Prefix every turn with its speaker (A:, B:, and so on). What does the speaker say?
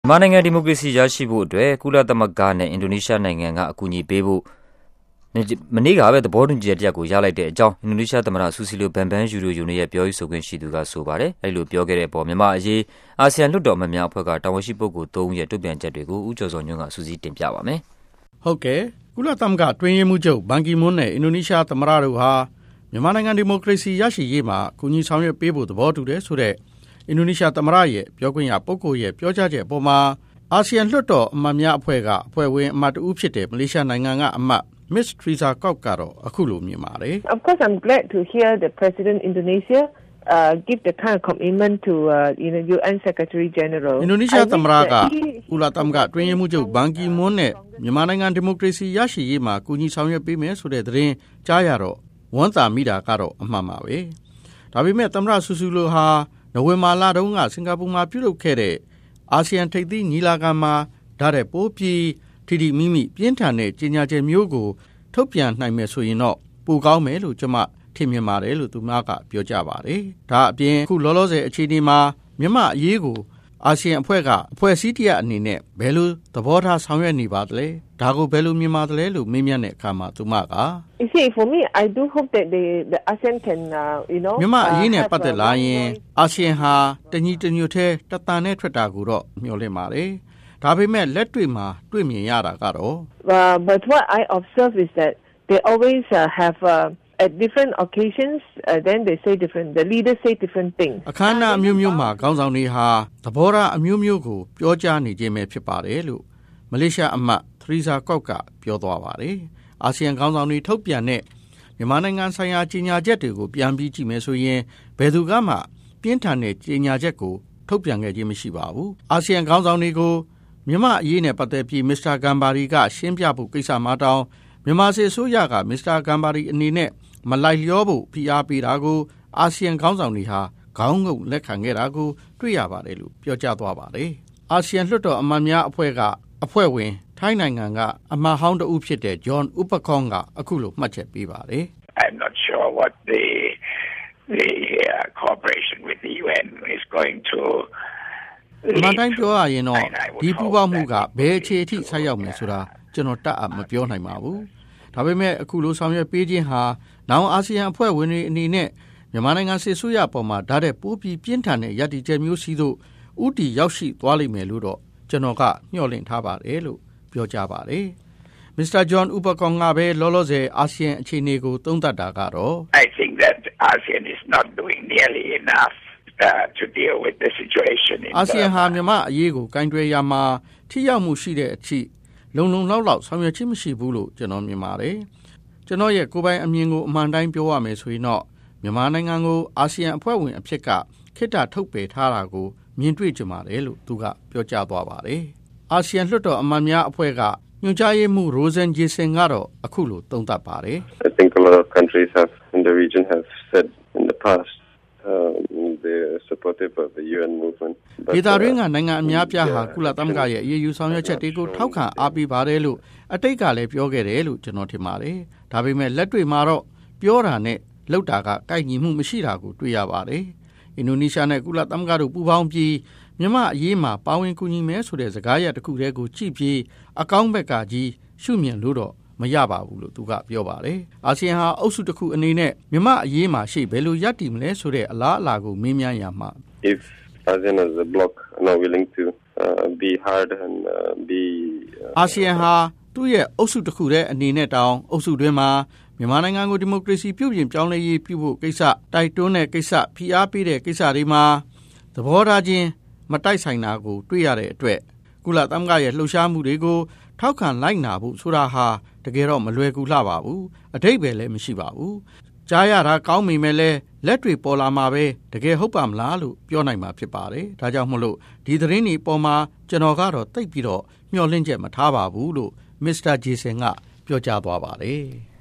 A: မြန်မာနိုင်ငံဒီမိုကရေစီရရှိဖို့အတွက်ကုလသမဂ္ဂနဲ့အင်ဒိုနီးရှားနိုင်ငံကအကူအညီပေးဖို့မနေ့ကပဲသဘောတူညီချက်တစ်ရပ်ကိုရလိုက်တဲ့အကြောင်းအင်ဒိုနီးရှားသမ္မတဆူစီလိုဘန်ဘန်ယူရိုယူနေရဲ့ပြောရေးဆိုခွင့်ရှိသူကဆိုပါတယ်။အဲဒီလိုပြောခဲ့တဲ့အပေါ်မြန်မာအရေးအာဆီယံလွှတ်တော်အမတ်များအဖွဲ့ကတာဝန်ရှိပုဂ္ဂိုလ်၃ဦးရဲ့တုံ့ပြန်ချက်တွေကိုဦးကျော်စောညွန့်ကစူးစီးတင်ပြပါမယ်
B: ။ဟုတ်ကဲ့ကုလသမဂ္ဂတွင်ရေးမှုချုပ်ဘန်ကီမွန်းနဲ့အင်ဒိုနီးရှားသမ္မတတို့ဟာမြန်မာနိုင်ငံဒီမိုကရေစီရရှိရေးမှာကူညီဆောင်ရွက်ပေးဖို့သဘောတူတယ်ဆိုတဲ့အင်ဒိုနီးရှားသမ္မတရဲ့ပြောခွင့်ရပုဂ္ဂိုလ်ရဲ့ပြောကြားချက်အပေါ်မှာအာဆီယံလွှတ်တော်အမတ်များအဖွဲ့ကအဖွဲ့ဝင်အမတ်တဦးဖြစ်တဲ့မလေးရှားနိုင်ငံကအမတ် Ms. Teresa Kok ကတော့အခုလိုမြင်ပါတယ်။
C: Of course, I'm glad to hear the President Indonesia give the kind of commitment to UN Secretary General.
B: အင်ဒိုနီးရှားသမ္မတကကုလသမဂ္ဂတွင်ရေးမှုချုပ်ဘန်ကီမွန်းနဲ့မြန်မာနိုင်ငံဒီမိုကရေစီရရှိရေးမှာကူညီဆောင်ရွက်ပေးမယ်ဆိုတဲ့သတင်းကြားရတော့ဝမ်းသာမိတာကတော့အမှန်ပါပဲ။ဒါပေမဲ့သမ္မတဆူဆူလိုဟာနိုဝင်ဘာလတုန်းကစင်ကာပူမှာပြုလုပ်ခဲ့တဲ့အာဆီယံထိပ်သီးညီလာခံမှာဒါတဲ့ပိုးပြီးထိထိမိမိပြင်းထန်တဲ့ကြေညာချက်မျိုးကိုထုတ်ပြန်နိုင်မယ်ဆိုရင်တော့ပိုကောင်းမယ်လို့ကျွန်မထင်မြင်ပါတယ်လို့သူမကပြောကြပါတယ်။ဒါအပြင်အခုလောလောဆယ်အခြေအနေမှာမြန်မာအရေးကိုအာဆီယံအဖွဲ့ကအဖွဲ့အစည်းတစ်ရပ်အနေနဲ့ဘယ်လိုသဘောထားဆောင်ရွက်နေပါသလဲဒါကိုဘယ်လိုမြင်ပါသလဲလို့မေးမြန်းတဲ့အခါမှာသူမက
C: You see for me I do hope that the ASEAN can
B: မြန်မာအရေးနဲ့ပတ်သက်လာရင်အာဆီယံဟာတညီတညွတ်ထဲတသန်နဲ့ထွက်တာကိုတော့မျှော်လင့်ပါတယ်။ဒါပေမဲ့လက်တွေ့မှာတွေ့မြင်ရတာကတော့
C: But what I observe is that they always have at different occasions then they say different the leaders say different things
B: အခမ်းအနားအမျိုးမျိုးမှာခေါင်းဆောင်တွေဟာသဘောထားအမျိုးမျိုးကိုပြောကြားနေခြင်းပဲဖြစ်ပါတယ်လို့မလေးရှားအမတ် Teresa Kok ကပြောသွားပါတယ်။အာဆီယံခေါင်းဆောင်တွေထုတ်ပြန်တဲ့မြန်မာနိုင်ငံဆိုင်ရာကြေညာချက်တွေကိုပြန်ပြီးကြည့်မယ်ဆိုရင်ဘယ်သူကမှပြင်းထန်တဲ့ကြေညာချက်ကိုထုတ်ပြန်ခဲ့ခြင်းမရှိပါဘူး။အာဆီယံခေါင်းဆောင်တွေကိုမြန်မာအရေးနဲ့ပတ်သက်ပြီးမစ္စတာဂမ်ဘာရီကရှင်းပြဖို့ကိစ္စမှာတောင်းမြန်မာစစ်အစိုးရကမစ္စတာဂမ်ဘာရီအနေနဲ့မလိုက်လျောဖို့ဖိအားပေးတာကိုအာဆီယံခေါင်းဆောင်တွေဟာခေါင်းငုံလက်ခံခဲ့တာကိုတွေ့ရပါတယ်လို့ပြောကြားသွားပါတယ်။အာဆီယံလွှတ်တော်အမတ်များအဖွဲ့ကအဖွဲ့ဝင်ထိုင်းနိုင်ငံကအမတ်ဟောင်းတဦးဖြစ်တဲ့ John Upakong ကအခုလိုမှတ်ချက်ပေးပါတယ်။
D: I'm not sure what the cooperation with the UN is going to
B: မတိုင်းပြောရရင်တော့ဒီပူးပေါင်းမှုကဘယ်အခြေအထိဆက်ရောက်မယ်ဆိုတာကျွန်တော်တတ်အပ်မပြောနိုင်ပါဘူး။ဒါပေမဲ့အခုလိုဆောင်ရွက်ပေးခြင်းဟာနောက်အာဆီယံအဖွဲ့ဝင်တွေအနေနဲ့မြန်မာနိုင်ငံစစ်ဆိုးရပေါ်မှာဓာတ်တဲ့ပိုးပြီးပြင်းထန်တဲ့ရည်တည်ချက်မျိုးစီတို့ဥတီရောက်ရှိသွားလိမ့်မယ်လို့တော့ကျွန်တော်ကမျှော်လင့်ထားပါတယ်လို့ပြောကြားပါတယ်။ Mr. John Upakong ကပဲလောလောဆယ်အာဆီယံအခြေအနေကိုသုံးသပ်တာကတော့
D: I think that ASEAN is not doing nearly enough to deal with the situation in
B: အာဆီယံဟာမြန်မာအရေးကိုကင်တွယ်ရမှာထိရောက်မှုရှိတဲ့အထိလုံလောက်ဆောင်ရွက်ခြင်းမရှိဘူးလို့ကျွန်တော်မြင်ပါတယ်။ကျွန်တော်ရဲ့ကိုယ်ပိုင်အမြင်ကိုအမှန်တိုင်းပြောရမယ်ဆိုရင်တော့မြန်မာနိုင်ငံကိုအာဆီယံအဖွဲ့ဝင်အဖြစ်ကခေတ္တထုတ်ပယ်ထားတာကိုမြင်တွေ့ကြပါတယ်လို့သူကပြောကြားသွားပါတယ်။အာဆီယံလွှတ်တော်အမတ်များအဖွဲ့ကညွှန်ကြားရေးမှူး Rosen Jason ကတော့အခုလိုသုံးသပ်ပါတယ်။
E: I think a lot of countries in the region have said in the past they're supportive of the UN movement.
B: ဒေသတွင်းကနိုင်ငံအများပြားဟာကုလသမဂ္ဂရဲ့အရေးယူဆောင်ရွက်ချက်တွေကိုထောက်ခံအားပေးပါတယ်လို့အတိတ်ကလည်းပြောခဲ့တယ်လို့ကျွန်တော်ထင်ပါတယ်။ဒါပေမဲ့လက်တွေ့မှာတော့ပြောတာနဲ့လုပ်တာကကိုက်ညီမှုမရှိတာကိုတွေ့ရပါတယ်။အင်ဒိုနီးရှားနဲ့ကုလသမဂ္ဂတို့ပူးပေါင်းပြီးမြန်မာအရေးမှာပါဝင်ကူညီမယ်ဆိုတဲ့စကားရပ်တစ်ခုတည်းကိုကြည့်ပြီးအကောင်းဘက်ကကြီးရှုမြင်လို့တော့မရပါဘူးလို့သူကပြောပါတယ်။အာဆီယံဟာအုပ်စုတစ်ခုအနေနဲ့မြန်မာအရေးမှာရှေ့ဘယ်လိုရပ်တည်မလဲဆိုတဲ့အလားအလာကိုမေးမြန်းရမှာ
E: If ASEAN as a bloc are not willing to be hard and be
B: အာဆီယံဟာသူ့ရဲ့အုပ်စုတစ်ခုတည်းအနေနဲ့တောင်အုပ်စုတွင်းမှာမြန်မာနိုင်ငံကိုဒီမိုကရေစီပြုပြင်ပြောင်းလဲရေးပြုဖို့ကိစ္စတိုက်တွန်းတဲ့ကိစ္စဖိအားပေးတဲ့ကိစ္စတွေမှာသဘောထားချင်းမတိုက်ဆိုင်တာကိုတွေ့ရတဲ့အတွက်ကုလသမဂ္ဂရဲ့လှုပ်ရှားမှုတွေကိုထောက်ခံလိုက်နာဖို့ဆိုတာဟာတကယ်တော့မလွယ်ကူလှပါဘူးအဓိပ္ပာယ်လည်းမရှိပါဘူးကြားရတာကောင်းမိမယ်လဲလက်တွေပေါ်လာမှာပဲတကယ်ဟုတ်ပါမလားလို့ပြောနိုင်မှာဖြစ်ပါတယ်ဒါကြောင့်မို့လို့ဒီသတင်းတွေပေါ်မှာကျွန်တော်ကတော့သိပ်ပြီးတော့မျှော်လင့်ချက်မထားပါဘူးလို့ Mr. Jason ကပြောကြားသွားပါတယ်